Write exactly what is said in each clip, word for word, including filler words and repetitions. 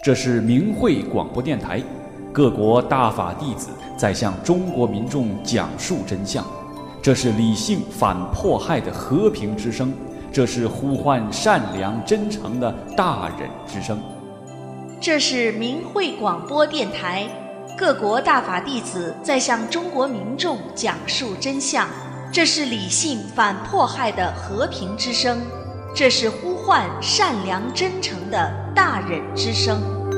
这是明慧广播电台，各国大法弟子在向中国民众讲述真相。这是理性反迫害的和平之声，这是呼唤善良真诚的大忍之声。 这是明慧广播电台，各国大法弟子在向中国民众讲述真相。这是理性反迫害的和平之声，这是呼唤善良真诚的大忍之声。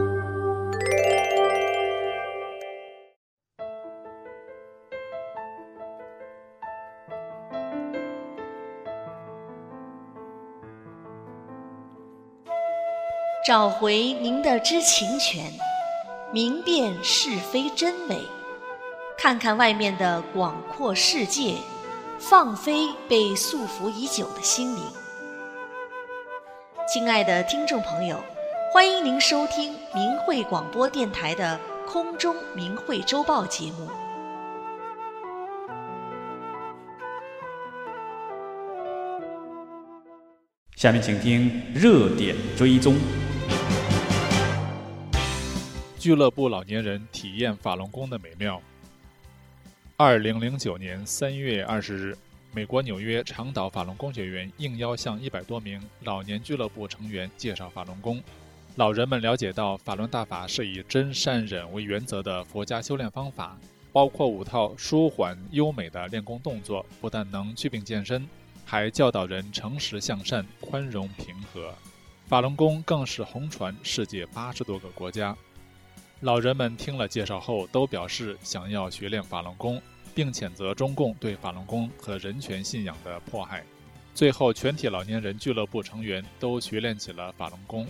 找回您的知情权，明辨是非真伪，看看外面的广阔世界，放飞被束缚已久的心灵。亲爱的听众朋友，欢迎您收听明慧广播电台的空中明慧周报节目。 下面请听热点追踪。 俱乐部老年人体验法轮功的美妙。二零零九年三月二十日，美国纽约长岛法轮功学员应邀向一百多名老年俱乐部成员介绍法轮功。老人们了解到，法轮大法是以真善忍为原则的佛家修炼方法，包括五套舒缓优美的练功动作，不但能祛病健身，还教导人诚实向善、宽容平和。法轮功更是红传世界八十多个国家。老人们听了介绍后，都表示想要学练法轮功，并谴责中共对法轮功和人权信仰的迫害。最后，全体老年人俱乐部成员都学练起了法轮功。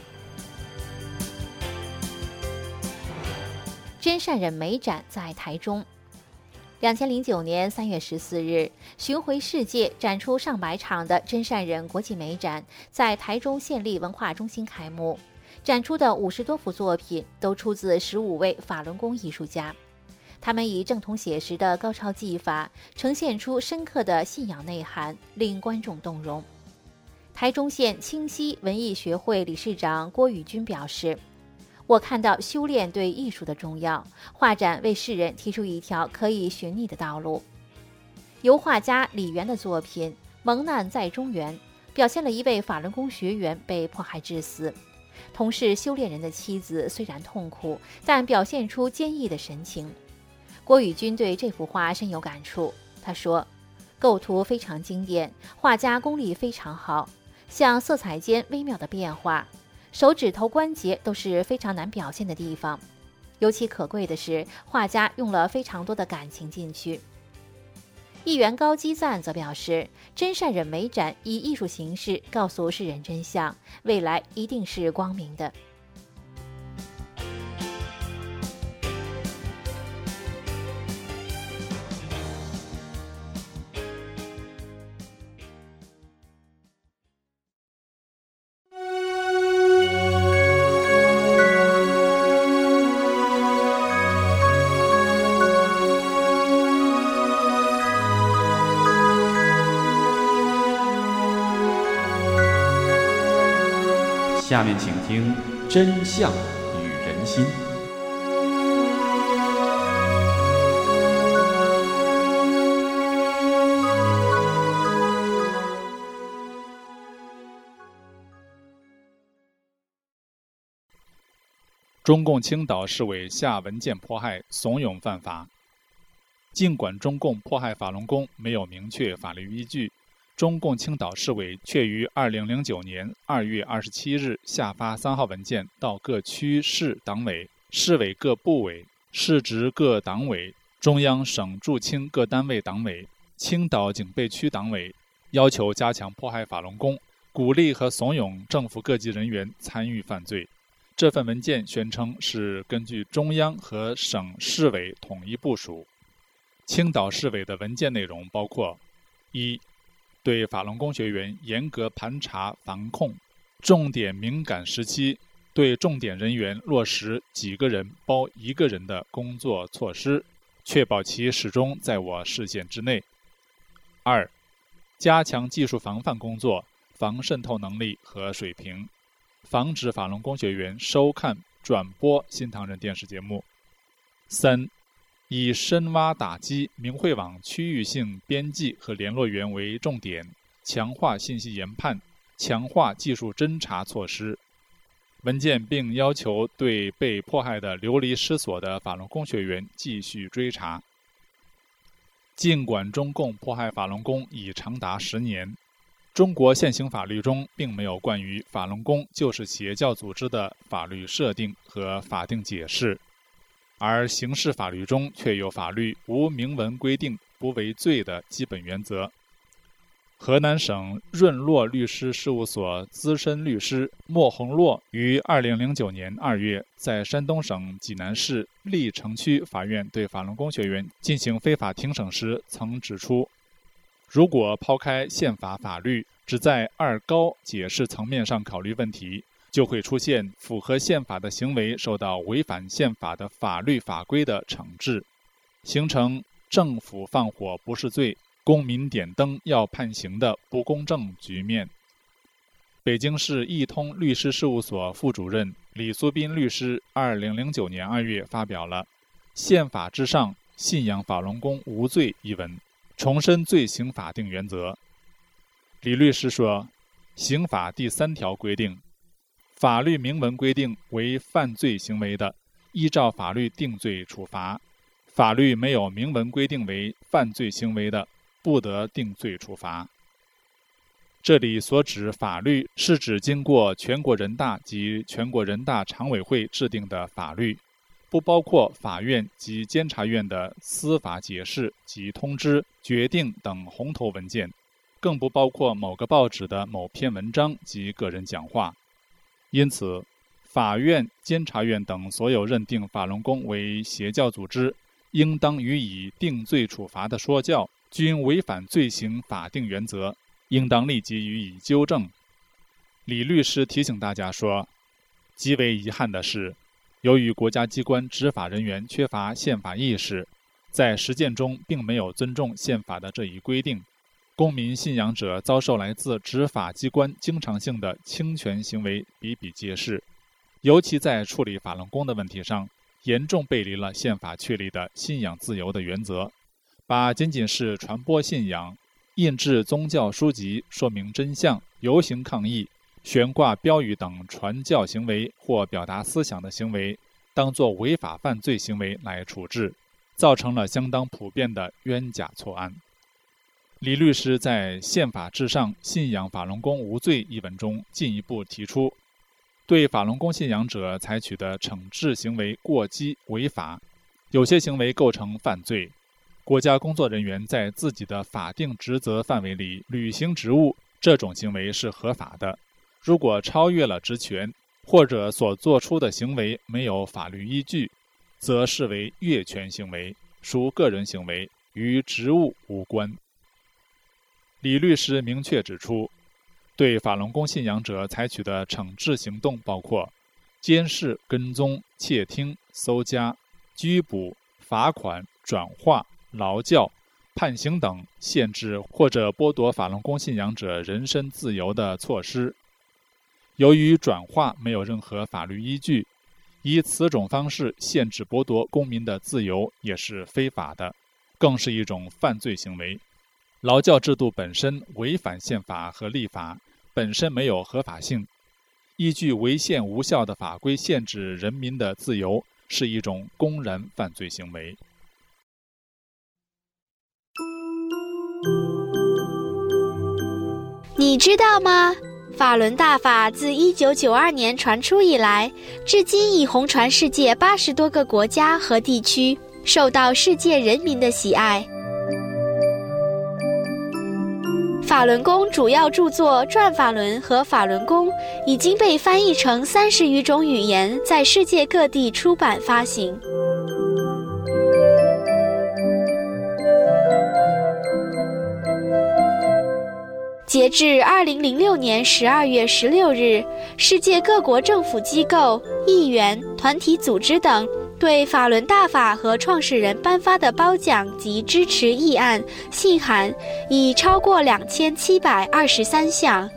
真善忍美展在台中。二零零九年三月十四日，巡回世界展出上百场的真善忍国际美展在台中县立文化中心开幕。展出的五十多幅作品都出自十五位法轮功艺术家，他们以正统写实的高超技法呈现出深刻的信仰内涵，令观众动容。台中县清溪文艺学会理事长郭宇军表示，我看到修炼对艺术的重要，画展为世人提出一条可以寻觅的道路。油画家李源的作品《蒙难在中原》表现了一位法轮功学员被迫害致死，同是修炼人的妻子虽然痛苦，但表现出坚毅的神情。郭宇军对这幅画深有感触，他说，构图非常经典，画家功力非常好，像色彩间微妙的变化，手指头关节都是非常难表现的地方。尤其可贵的是，画家用了非常多的感情进去。议员高基赞则表示，真善忍美展以艺术形式告诉世人真相，未来一定是光明的。 下面请听真相与人心。 中共青岛市委下文件迫害，怂恿犯法。尽管中共迫害法轮功没有明确法律依据，中共青岛市委却于二零零九年二月二十七日下发三号文件到各区市党委、市委各部委、市直各党委、中央省驻青各单位党委、青岛警备区党委，要求加强迫害法轮功，鼓励和怂恿政府各级人员参与犯罪。这份文件宣称是根据中央和省市委统一部署。青岛市委的文件内容包括：一、对法轮功学员严格盘查防控，重点敏感时期对重点人员落实几个人包一个人的工作措施，确保其始终在我视线之内。二、加强技术防范工作，防渗透能力和水平，防止法轮功学员收看、 转播新唐人电视节目。三、以深挖打击明慧网区域性编辑和联络员为重点，强化信息研判，强化技术侦查措施。文件并要求对被迫害的流离失所的法轮功学员继续追查。尽管中共迫害法轮功已长达十年，中国现行法律中并没有关于法轮功就是邪教组织的法律设定和法定解释，而刑事法律中却有法律无明文规定不为罪的基本原则。河南省润洛律师事务所资深律师莫宏洛于二零零九年二月在山东省济南市历城区法院对法轮功学员进行非法庭审时曾指出，如果抛开宪法法律，只在二高解释层面上考虑问题，就会出现符合宪法的行为受到违反宪法的法律法规的惩治，形成政府放火不是罪，公民点灯要判刑的不公正局面。北京市易通律师事务所副主任李苏斌律师二零零九年二月发表了《宪法之上，信仰法轮功无罪》一文，重申罪刑法定原则。李律师说，刑法第三条规定，法律明文规定为犯罪行为的，依照法律定罪处罚；法律没有明文规定为犯罪行为的，不得定罪处罚。这里所指法律是指经过全国人大及全国人大常委会制定的法律，不包括法院及监察院的司法解释及通知、决定等红头文件，更不包括某个报纸的某篇文章及个人讲话。因此，法院、监察院等所有认定法轮功为邪教组织，应当予以定罪处罚的说教，均违反罪刑法定原则，应当立即予以纠正。李律师提醒大家说，极为遗憾的是，由于国家机关执法人员缺乏宪法意识，在实践中并没有尊重宪法的这一规定，公民信仰者遭受来自执法机关经常性的侵权行为比比皆是，尤其在处理法轮功的问题上，严重背离了宪法确立的信仰自由的原则，把仅仅是传播信仰、印制宗教书籍说明真相、游行抗议、悬挂标语等传教行为或表达思想的行为当作违法犯罪行为来处置，造成了相当普遍的冤假错案。李律师在《宪法至上，信仰法轮功无罪》一文中进一步提出，对法轮功信仰者采取的惩治行为过激违法，有些行为构成犯罪，国家工作人员在自己的法定职责范围里履行职务，这种行为是合法的。如果超越了职权，或者所做出的行为没有法律依据，则视为越权行为，属个人行为，与职务无关。李律师明确指出，对法轮功信仰者采取的惩治行动包括监视、跟踪、窃听、搜加、拘捕、罚款、转化、劳教、判刑等限制或者剥夺法轮功信仰者人身自由的措施。由于转化没有任何法律依据，以此种方式限制剥夺公民的自由也是非法的，更是一种犯罪行为。劳教制度本身违反宪法和立法，本身没有合法性，依据违宪无效的法规限制人民的自由，是一种公然犯罪行为。 你知道吗？法轮大法自一九九二年传出以来，至今已红传世界八十多个国家和地区，受到世界人民的喜爱。法轮功主要著作《转法轮》和《法轮功》已经被翻译成三十余种语言，在世界各地出版发行。截至二零零六年十二月十六日，世界各国政府机构、议员、团体组织等对法轮大法和创始人颁发的褒奖及支持议案、信函已超过两千七百二十三项。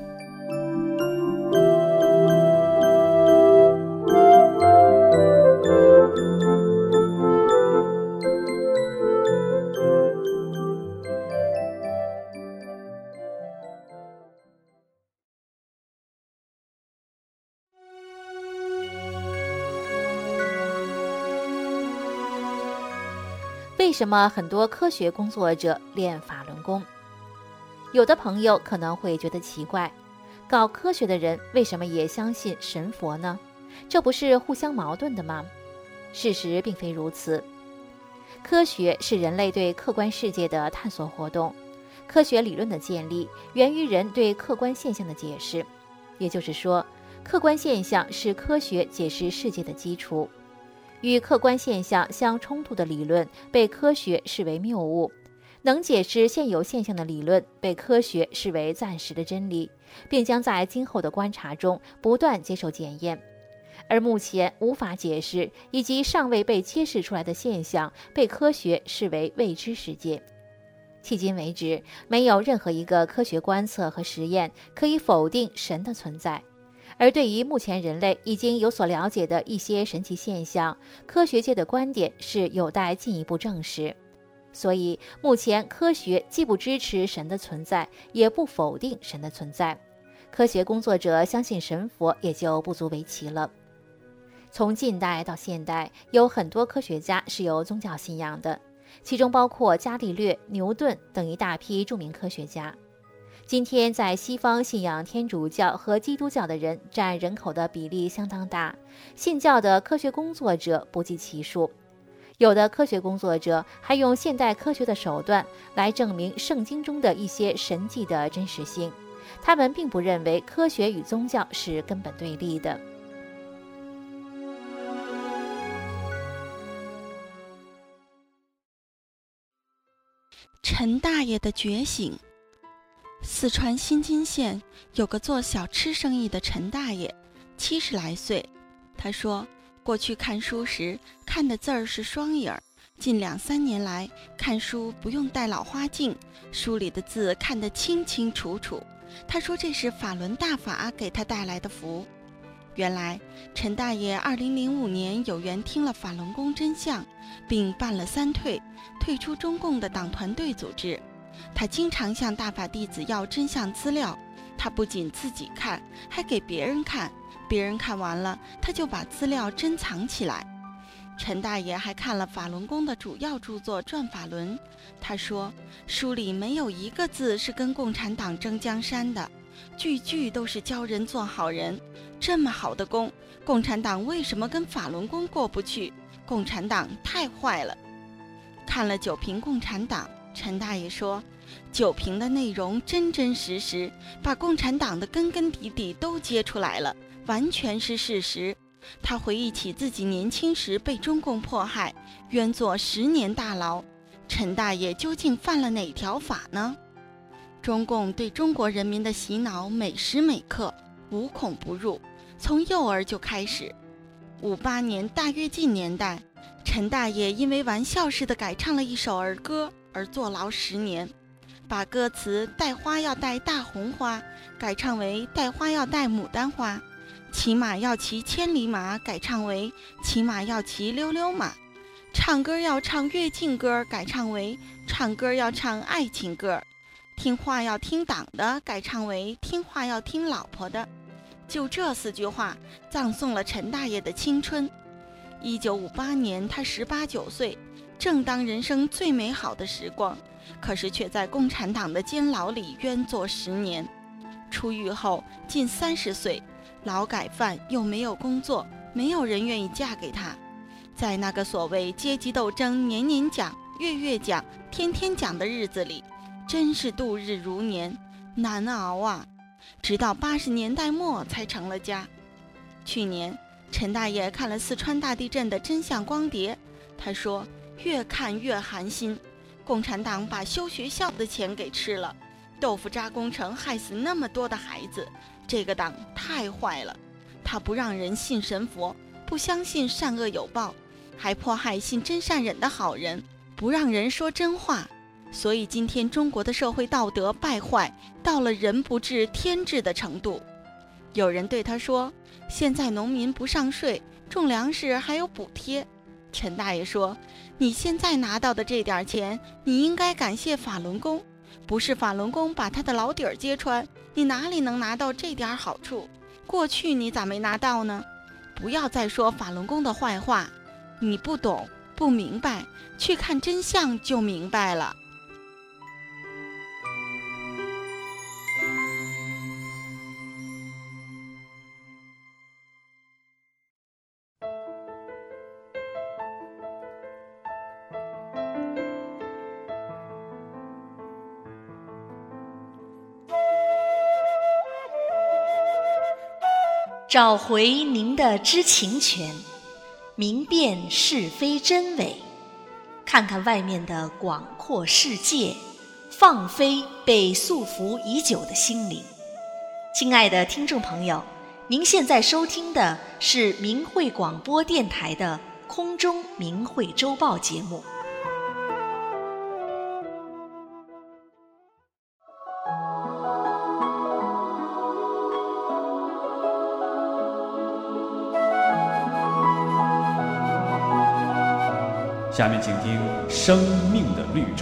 为什么很多科学工作者练法轮功？有的朋友可能会觉得奇怪，搞科学的人为什么也相信神佛呢？这不是互相矛盾的吗？事实并非如此。科学是人类对客观世界的探索活动，科学理论的建立源于人对客观现象的解释，也就是说，客观现象是科学解释世界的基础。与客观现象相冲突的理论被科学视为谬误，能解释现有现象的理论被科学视为暂时的真理，并将在今后的观察中不断接受检验。而目前无法解释以及尚未被揭示出来的现象被科学视为未知世界。迄今为止，没有任何一个科学观测和实验可以否定神的存在。而对于目前人类已经有所了解的一些神奇现象，科学界的观点是有待进一步证实。所以，目前科学既不支持神的存在，也不否定神的存在。科学工作者相信神佛也就不足为奇了。从近代到现代，有很多科学家是有宗教信仰的，其中包括伽利略、牛顿等一大批著名科学家。今天在西方信仰天主教和基督教的人占人口的比例相当大，信教的科学工作者不计其数。有的科学工作者还用现代科学的手段来证明圣经中的一些神迹的真实性。他们并不认为科学与宗教是根本对立的。 陈大爷的觉醒。四川新津县有个做小吃生意的陈大爷，七十来岁。他说，过去看书时看的字儿是双影儿，近两三年来看书不用戴老花镜，书里的字看得清清楚楚。他说这是法轮大法给他带来的福。原来陈大爷二零零五年有缘听了法轮功真相，并办了三退，退出中共的党团队组织。他经常向大法弟子要真相资料，他不仅自己看，还给别人看，别人看完了，他就把资料珍藏起来。陈大爷还看了法轮功的主要著作《转法轮》，他说书里没有一个字是跟共产党争江山的，句句都是教人做好人。这么好的功，共产党为什么跟法轮功过不去？共产党太坏了。看了九评共产党，陈大爷说，九评的内容真真实实，把共产党的根根底底都揭出来了，完全是事实。他回忆起自己年轻时被中共迫害，冤坐十年大牢。陈大爷究竟犯了哪条法呢？中共对中国人民的洗脑每时每刻无孔不入，从幼儿就开始。五八年大跃进年代，陈大爷因为玩笑似的改唱了一首儿歌而坐牢十年，把歌词带花要带大红花改唱为带花要带牡丹花，骑马要骑千里马改唱为骑马要骑溜溜马，唱歌要唱跃进歌改唱为唱歌要唱爱情歌，听话要听党的改唱为听话要听老婆的。就这四句话葬送了陈大爷的青春。一九五八年他十八九岁，正当人生最美好的时光，可是却在共产党的监牢里冤坐十年。出狱后近三十岁，劳改犯又没有工作，没有人愿意嫁给他。在那个所谓阶级斗争年年讲月月讲天天讲的日子里，真是度日如年，难熬啊。直到八十年代末才成了家。去年陈大爷看了四川大地震的真相光碟，他说越看越寒心，共产党把修学校的钱给吃了，豆腐渣工程害死那么多的孩子，这个党太坏了。他不让人信神佛，不相信善恶有报，还迫害信真善忍的好人，不让人说真话。所以今天中国的社会道德败坏到了人不治天治的程度。有人对他说，现在农民不上税，种粮食还有补贴。陈大爷说，你现在拿到的这点钱，你应该感谢法轮功，不是法轮功把他的老底儿揭穿，你哪里能拿到这点好处？过去你咋没拿到呢？不要再说法轮功的坏话，你不懂， 不明白，去看真相就明白了。 找回您的知情权，明辨是非真伪，看看外面的广阔世界，放飞被束缚已久的心灵。亲爱的听众朋友，您现在收听的是明慧广播电台的空中明慧周报节目。 下面请听《生命的绿洲》。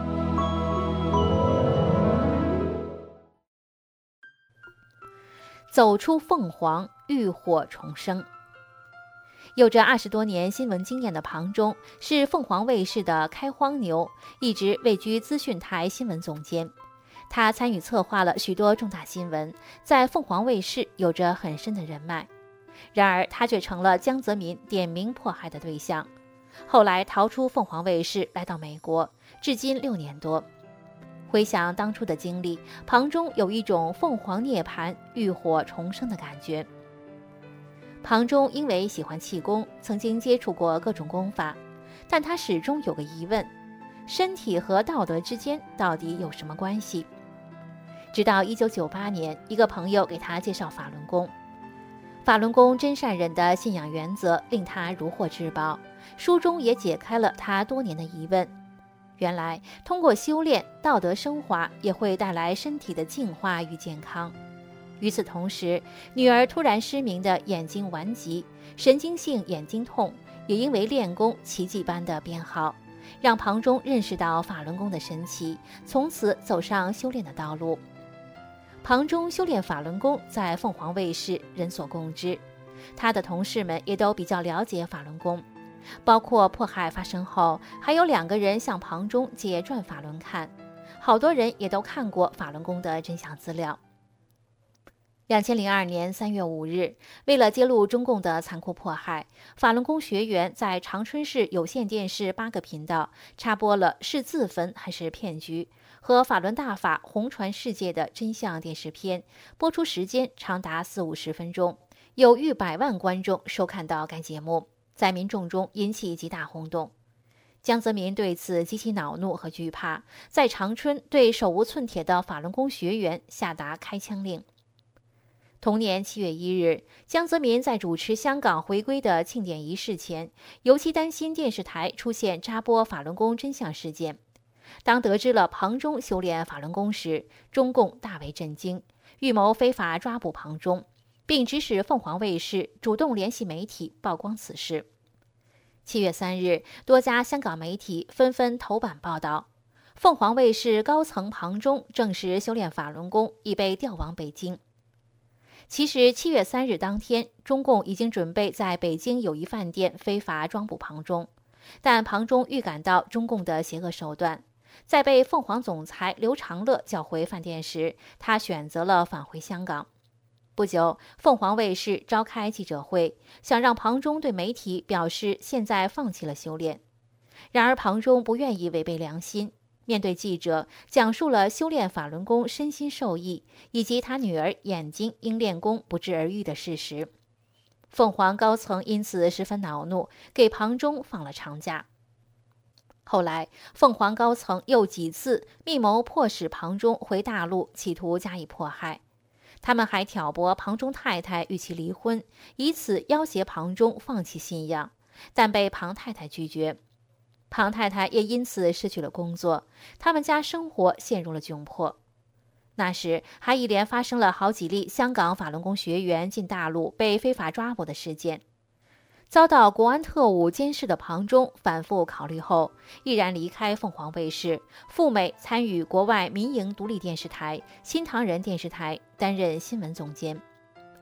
走出凤凰，浴火重生。有着二十多年新闻经验的庞中是凤凰卫视的开荒牛，一直位居资讯台新闻总监。他参与策划了许多重大新闻，在凤凰卫视有着很深的人脉。然而他却成了江泽民点名迫害的对象。后来逃出凤凰卫视，来到美国，至今六年多。回想当初的经历，庞中有一种凤凰涅槃、浴火重生的感觉。庞中因为喜欢气功，曾经接触过各种功法，但他始终有个疑问：身体和道德之间到底有什么关系？直到一九九八年，一个朋友给他介绍法轮功。法轮功真善忍的信仰原则令他如获至宝，书中也解开了他多年的疑问。原来通过修炼，道德升华也会带来身体的净化与健康。与此同时，女儿突然失明的眼睛顽疾，神经性眼睛痛，也因为练功奇迹般的变好，让庞中认识到法轮功的神奇，从此走上修炼的道路。庞中修炼法轮功在凤凰卫视人所共知，他的同事们也都比较了解法轮功，包括迫害发生后，还有两个人向庞中借转法轮看，好多人也都看过法轮功的真相资料。两千零二年三月五日，为了揭露中共的残酷迫害，法轮功学员在长春市有线电视八个频道插播了是自焚还是骗局和法轮大法红传世界的真相电视片，播出时间长达四五十分钟，有逾百万观众收看到该节目，在民众中引起极大轰动。江泽民对此极其恼怒和惧怕，在长春对手无寸铁的法轮功学员下达开枪令。同年七月一日，江泽民在主持香港回归的庆典仪式前，尤其担心电视台出现插播法轮功真相事件。当得知了庞中修炼法轮功时，中共大为震惊，预谋非法抓捕庞中，并指使凤凰卫视主动联系媒体曝光此事。七月三日，多家香港媒体纷纷头版报道，凤凰卫视高层庞中证实修炼法轮功，已被调往北京。其实七月三日当天，中共已经准备在北京友谊饭店非法抓捕庞中，但庞中预感到中共的邪恶手段，在被凤凰总裁刘长乐叫回饭店时，他选择了返回香港。不久，凤凰卫视召开记者会，想让庞中对媒体表示现在放弃了修炼。然而庞中不愿意违背良心，面对记者讲述了修炼法轮功身心受益，以及他女儿眼睛因练功不治而愈的事实。凤凰高层因此十分恼怒，给庞中放了长假。后来，凤凰高层又几次密谋迫使庞中回大陆，企图加以迫害。他们还挑拨庞中太太与其离婚，以此要挟庞中放弃信仰，但被庞太太拒绝。庞太太也因此失去了工作，他们家生活陷入了窘迫。那时还一连发生了好几例香港法轮功学员进大陆被非法抓捕的事件。遭到国安特务监视的庞中反复考虑后，毅然离开凤凰卫视，赴美参与国外民营独立电视台新唐人电视台，担任新闻总监。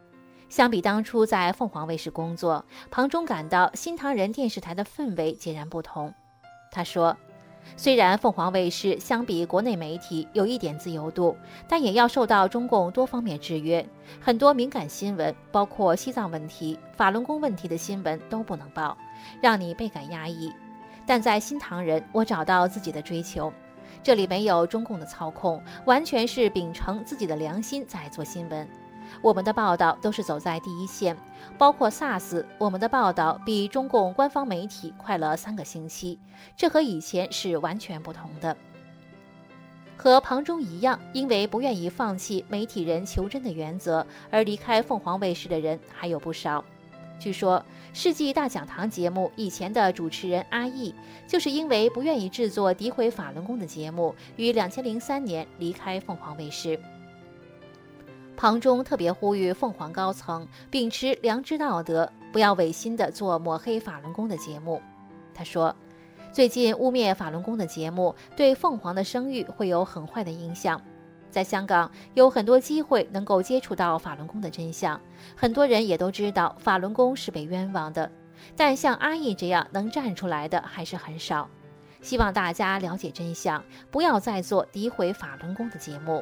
相比当初在凤凰卫视工作，庞中感到新唐人电视台的氛围截然不同。他说，虽然凤凰卫视相比国内媒体有一点自由度，但也要受到中共多方面制约，很多敏感新闻，包括西藏问题、法轮功问题的新闻都不能报，让你倍感压抑。但在新唐人，我找到自己的追求，这里没有中共的操控，完全是秉承自己的良心在做新闻。我们的报道都是走在第一线，包括 SARS， 我们的报道比中共官方媒体快了三个星期，这和以前是完全不同的。和庞中一样，因为不愿意放弃媒体人求真的原则而离开凤凰卫视的人还有不少。据说世纪大讲堂节目以前的主持人阿义，就是因为不愿意制作诋毁法轮功的节目，于两千零三年离开凤凰卫视。庞中特别呼吁凤凰高层秉持良知道德，不要违心地做抹黑法轮功的节目。他说，最近污蔑法轮功的节目对凤凰的声誉会有很坏的影响。在香港有很多机会能够接触到法轮功的真相，很多人也都知道法轮功是被冤枉的，但像阿义这样能站出来的还是很少。希望大家了解真相，不要再做诋毁法轮功的节目。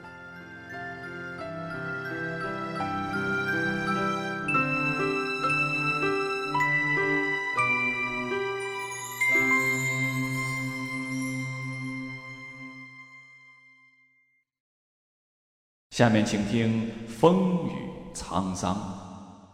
下面请听风雨沧桑。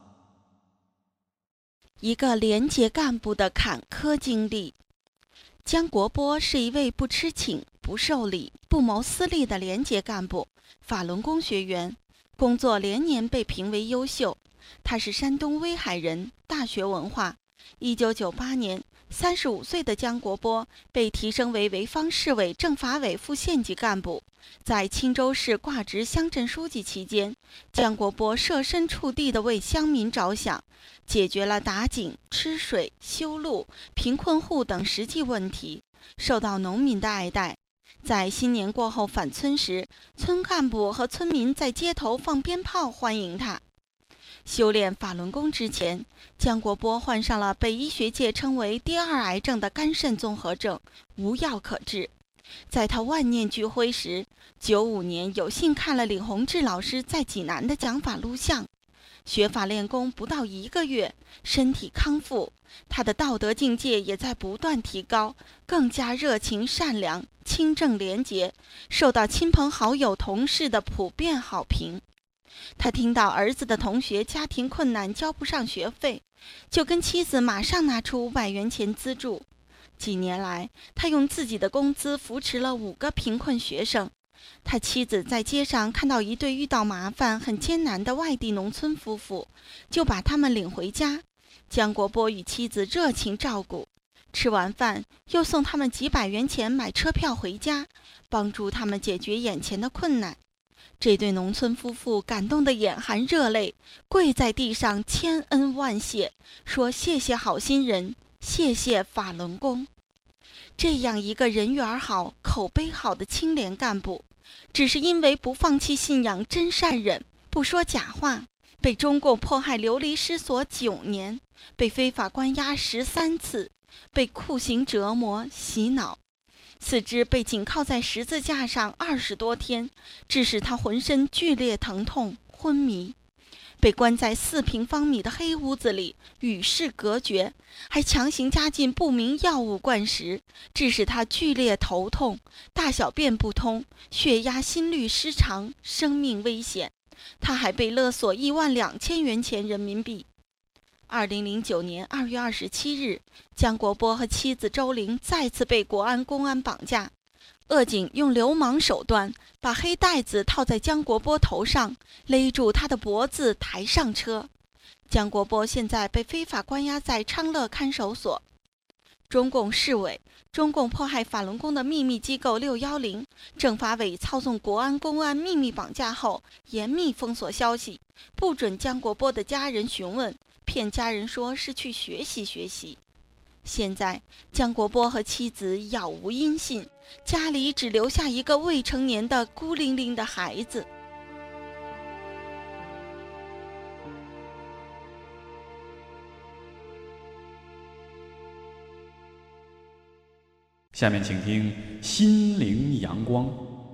一个廉洁干部的坎坷经历。江国波是一位不吃请、不受礼、不谋私利的廉洁干部，法轮功学员，工作连年被评为优秀。他是山东威海人，大学文化。一九九八年，三十五岁的江国波被提升为潍坊市委政法委副县级干部。在青州市挂职乡镇书记期间，江国波设身处地地为乡民着想，解决了打井、吃水、修路、贫困户等实际问题，受到农民的爱戴。在新年过后返村时，村干部和村民在街头放鞭炮欢迎他。修炼法轮功之前，江国波患上了被医学界称为第二癌症的肝肾综合症，无药可治。在他万念俱灰时，九五年有幸看了李洪志老师在济南的讲法录像。学法练功不到一个月，身体康复，他的道德境界也在不断提高，更加热情善良、清正廉洁，受到亲朋好友同事的普遍好评。他听到儿子的同学家庭困难交不上学费，就跟妻子马上拿出五百元钱资助。几年来，他用自己的工资扶持了五个贫困学生。他妻子在街上看到一对遇到麻烦很艰难的外地农村夫妇，就把他们领回家。江国波与妻子热情照顾，吃完饭又送他们几百元钱买车票回家，帮助他们解决眼前的困难。这对农村夫妇感动得眼含热泪，跪在地上千恩万谢，说谢谢好心人，谢谢法轮功。这样一个人缘好、口碑好的清廉干部，只是因为不放弃信仰真善忍，不说假话，被中共迫害流离失所九年，被非法关押十三次，被酷刑折磨洗脑，四肢被紧靠在十字架上二十多天，致使他浑身剧烈疼痛昏迷，被关在四平方米的黑屋子里与世隔绝，还强行加进不明药物灌食，致使他剧烈头痛，大小便不通，血压心律失常，生命危险。他还被勒索一万两千元钱人民币。二零零九年二月二十七日，江国波和妻子周玲再次被国安公安绑架，恶警用流氓手段把黑带子套在江国波头上，勒住他的脖子抬上车。江国波现在被非法关押在昌乐看守所。中共市委、中共迫害法轮功的秘密机构六一零、政法委操纵国安公安秘密绑架后，严密封锁消息，不准江国波的家人询问，骗家人说是去学习学习。现在江国波和妻子杳无音信，家里只留下一个未成年的孤零零的孩子。 下面请听《心灵阳光》。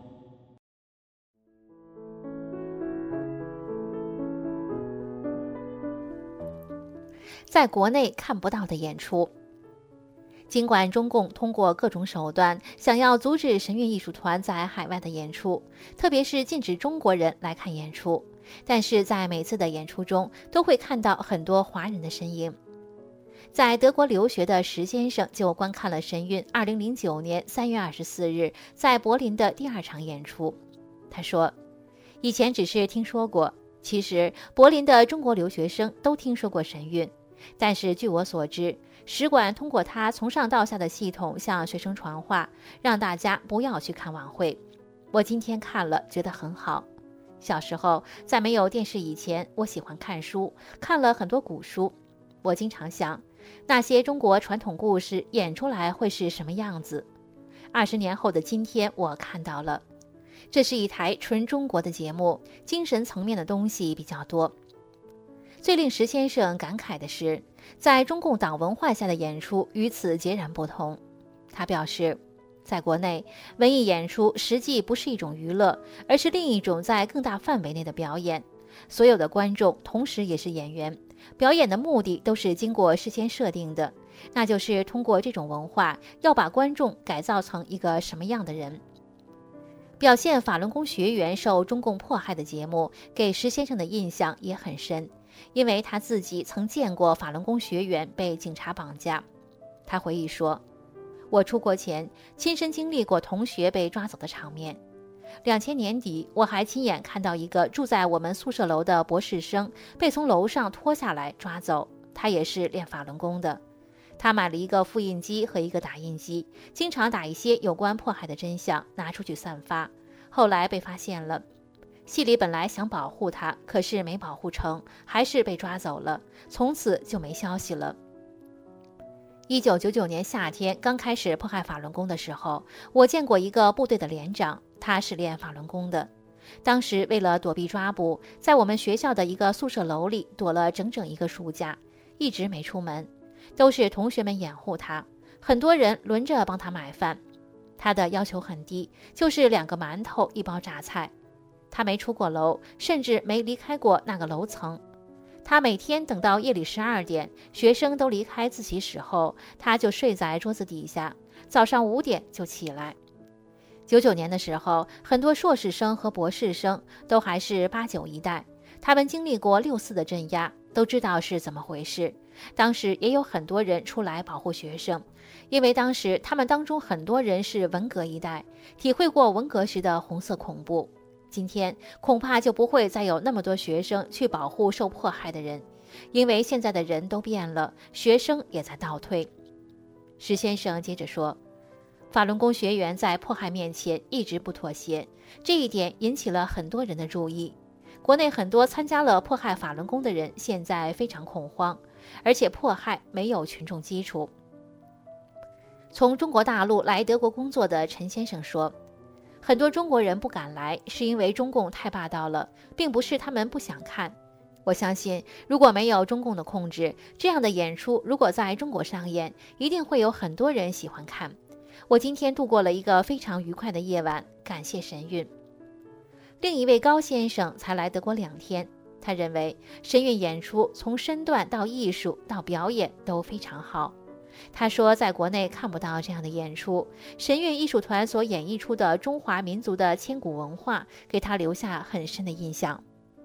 在国内看不到的演出。尽管中共通过各种手段想要阻止神韵艺术团在海外的演出，特别是禁止中国人来看演出，但是在每次的演出中都会看到很多华人的身影。在德国留学的石先生就观看了神韵二零零九年三月二十四日在柏林的第二场演出。他说，以前只是听说过，其实柏林的中国留学生都听说过神韵，但是据我所知，使馆通过他从上到下的系统向学生传话，让大家不要去看晚会。我今天看了，觉得很好。小时候在没有电视以前，我喜欢看书，看了很多古书。我经常想，那些中国传统故事演出来会是什么样子？二十年后的今天，我看到了，这是一台纯中国的节目，精神层面的东西比较多。最令石先生感慨的是，在中共党文化下的演出与此截然不同。他表示，在国内，文艺演出实际不是一种娱乐，而是另一种在更大范围内的表演。所有的观众同时也是演员，表演的目的都是经过事先设定的，那就是通过这种文化，要把观众改造成一个什么样的人。表现法轮功学员受中共迫害的节目，给石先生的印象也很深。因为他自己曾见过法轮功学员被警察绑架。他回忆说，我出国前亲身经历过同学被抓走的场面。两千年底，我还亲眼看到一个住在我们宿舍楼的博士生被从楼上拖下来抓走，他也是练法轮功的。他买了一个复印机和一个打印机，经常打一些有关迫害的真相拿出去散发，后来被发现了。系里本来想保护他，可是没保护成，还是被抓走了，从此就没消息了。一九九九年夏天刚开始迫害法轮功的时候，我见过一个部队的连长，他是练法轮功的。当时为了躲避抓捕，在我们学校的一个宿舍楼里躲了整整一个暑假，一直没出门，都是同学们掩护他，很多人轮着帮他买饭。他的要求很低，就是两个馒头一包榨菜。他没出过楼，甚至没离开过那个楼层。他每天等到夜里十二点，学生都离开自习室后，他就睡在桌子底下，早上五点就起来。九九年的时候，很多硕士生和博士生都还是八九一代，他们经历过六四的镇压，都知道是怎么回事。当时也有很多人出来保护学生，因为当时他们当中很多人是文革一代，体会过文革时的红色恐怖。今天恐怕就不会再有那么多学生去保护受迫害的人，因为现在的人都变了，学生也在倒退。石先生接着说，法轮功学员在迫害面前一直不妥协，这一点引起了很多人的注意。国内很多参加了迫害法轮功的人现在非常恐慌，而且迫害没有群众基础。从中国大陆来德国工作的陈先生说，很多中国人不敢来，是因为中共太霸道了，并不是他们不想看。我相信，如果没有中共的控制，这样的演出如果在中国上演，一定会有很多人喜欢看。我今天度过了一个非常愉快的夜晚，感谢神韵。另一位高先生才来德国两天，他认为神韵演出从身段到艺术到表演都非常好。他说在国内看不到这样的演出，神韵艺术团所演绎出的中华民族的千古文化给他留下很深的印象。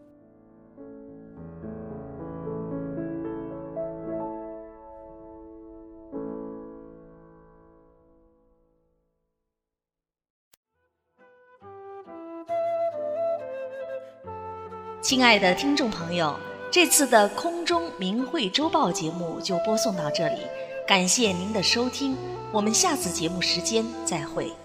亲爱的听众朋友，这次的空中明慧周报节目就播送到这里，感谢您的收听，我们下次节目时间再会。